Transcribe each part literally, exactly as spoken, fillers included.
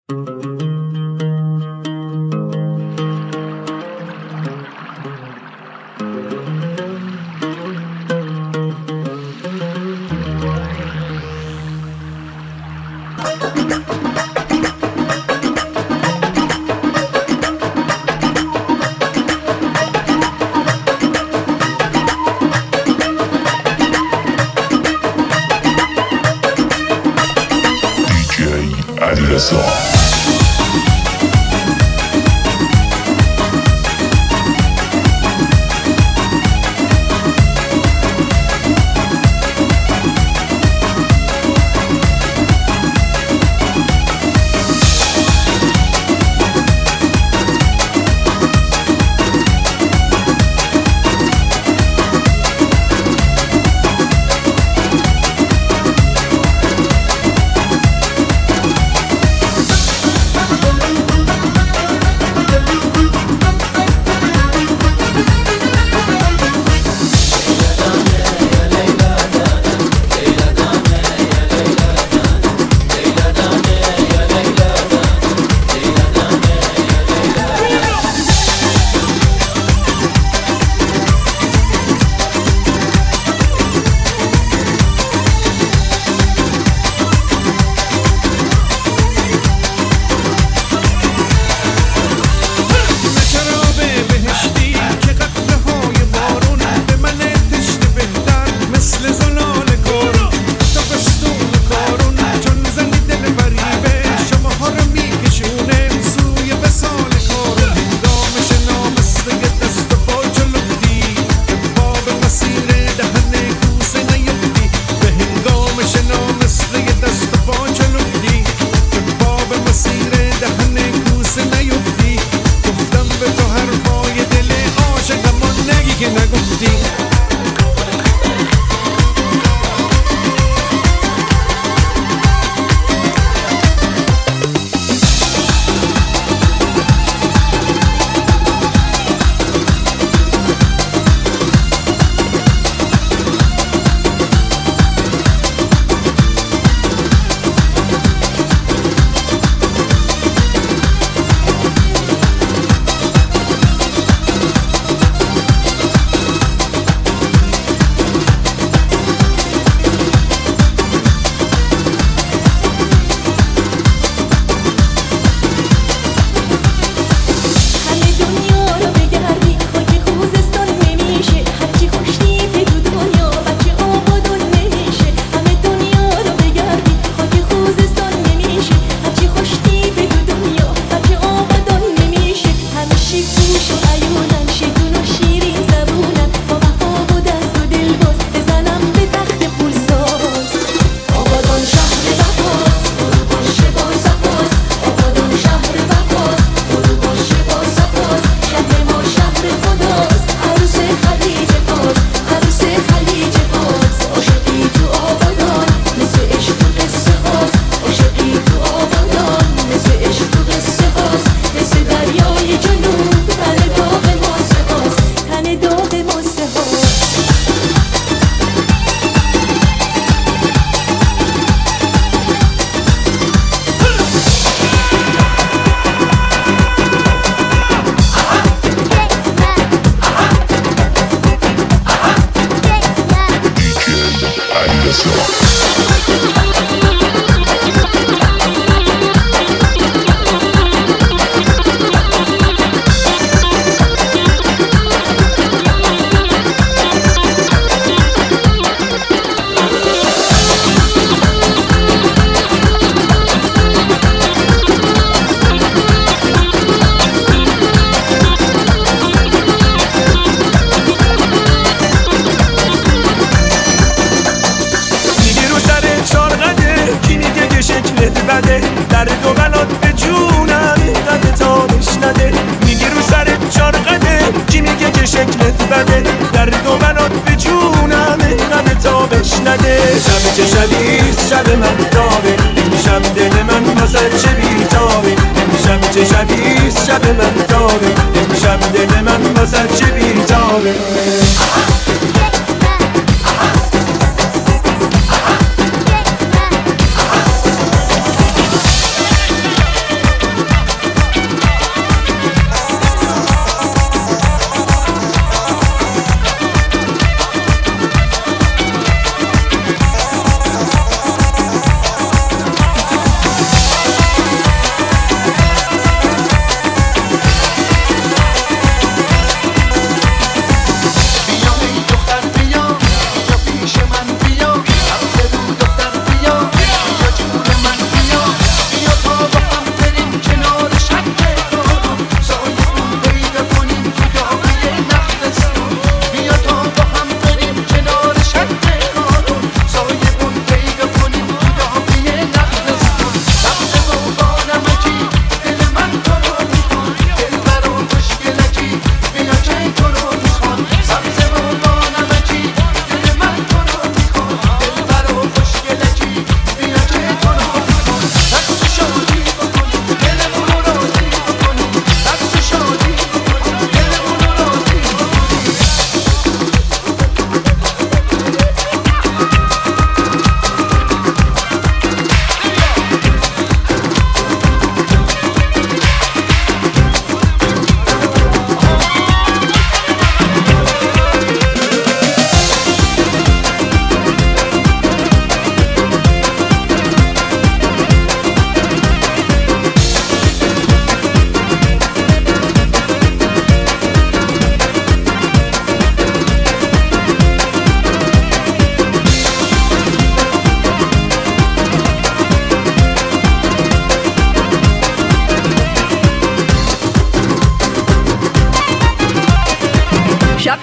چه شبیست شب من تابه امشب دل من واسه چه بیتابه امشب چه شبیست شب من تابه امشب دل من واسه چه بیتابه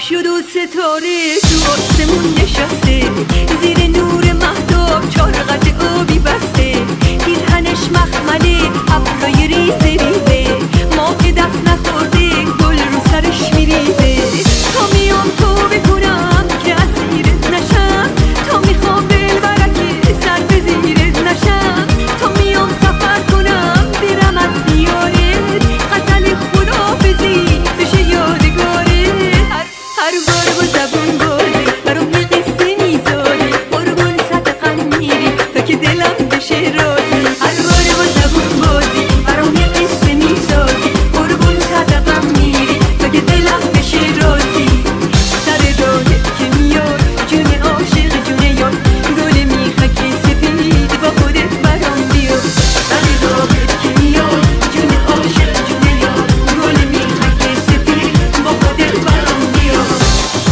شد و ستاره تو آسمون نشسته، زیر نور مهتاب چار قد آبی بسته، پیرهنش مخمله ابرای ریزه ریزه، ما که دست نخورده گل رو سرش میریزه. تا میام تو بکنم که اسیرت نشم، تا میخوام دلبرک سر به زیرت نشم، تا میام سفر کنم برم از دیارت، غزل خداحافظی بشه یادگاره. هر هر بار با زبون بازی برام یه قصه میذاری، قربون صدقم میری تا که دلم بشه راضی. هر بار با زبون بازی برام یه قصه میذاری، قربون صدقم میری تا که دلم بشه راضی. سر راهت که میاد جون عاشق جون یاد، گل میخک سفید با خودت برام بیاد. سر راهت که میاد جون عاشق جون یاد، گل میخک سفید با خودت برام بیاد.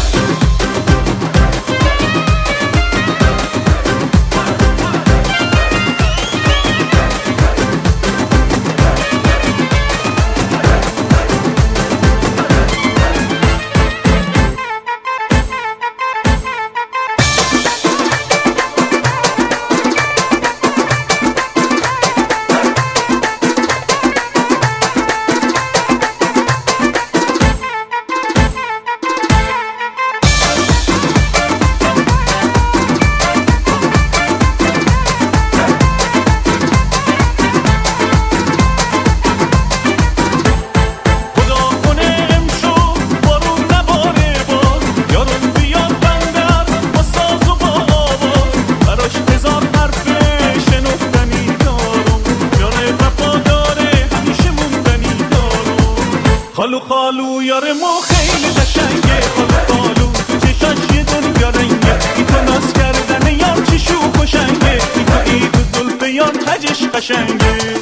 خالو خالو یار ما خیلی قشنگه، خالو خالو تو چشاش یه دنیا رنگه، ای تو ناز کردن یار چی شوخ و شنگه، ای تو ای تو زلف یار تجش قشنگه.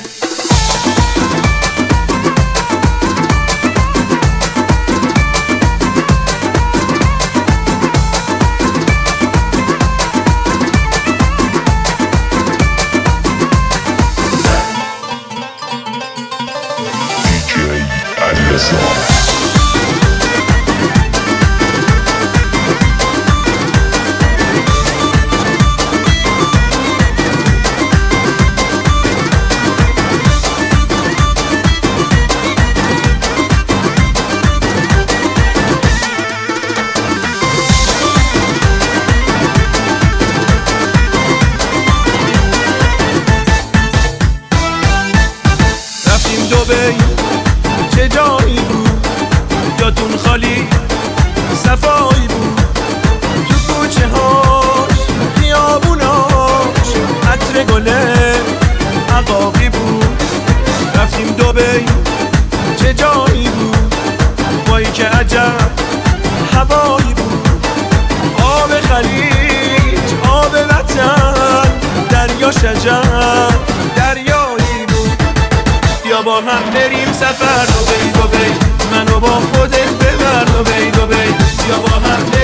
دبی چه جایی بود، یادون خالی صفایی بود، تو کوچه هاش خیابوناش عطر گله عقاقی بود. رفتیم دبی چه جایی بود، وای که عجب هوایی بود، آب خلیج آب وطن دریا شجر دریایی بود. یا با هم بریم سفر دبی دبی، منو با خودت ببر دبی دبی، یا با هم